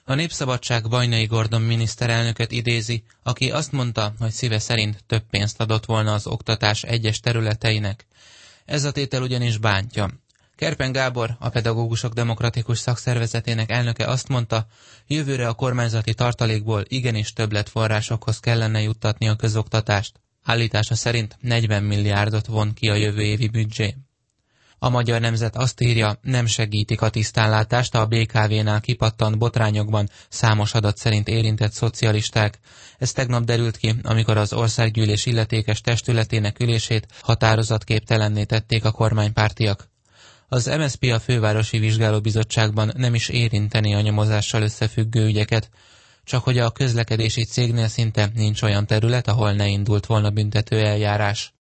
A Népszabadság Vajnai Gordon miniszterelnököt idézi, aki azt mondta, hogy szíve szerint több pénzt adott volna az oktatás egyes területeinek. Ez a tétel ugyanis bántja. Kerpen Gábor, a Pedagógusok Demokratikus Szakszervezetének elnöke azt mondta, jövőre a kormányzati tartalékból igenis többletforrásokhoz kellene juttatni a közoktatást. Állítása szerint 40 milliárdot von ki a jövő évi büdzsé. A Magyar Nemzet azt írja, nem segítik a tisztánlátást a BKV-nál kipattant botrányokban számos adat szerint érintett szocialisták. Ez tegnap derült ki, amikor az Országgyűlés illetékes testületének ülését határozatképtelenné tették a kormánypártiak. Az MSZP a fővárosi vizsgálóbizottságban nem is érinteni a nyomozással összefüggő ügyeket, csak hogy a közlekedési cégnél szinte nincs olyan terület, ahol ne indult volna büntető eljárás.